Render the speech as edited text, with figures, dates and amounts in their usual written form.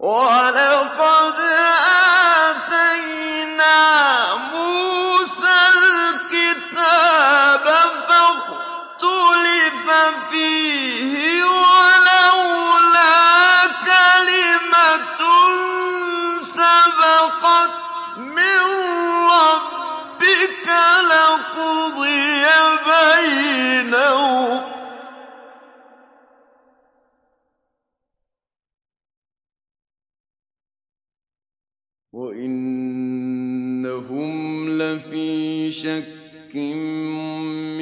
وَلَقَدْ آتَيْنَا مُوسَى الْكِتَابَ فَاخْتُلِفَ فِيهِ وَلَوْلَا كَلِمَةٌ سَبَقَتْ مِن رَّبِّكَ لَقُضِيَ بَيْنَهُمْ ۚ وَإِنَّهُمْ لَفِي شَكٍّ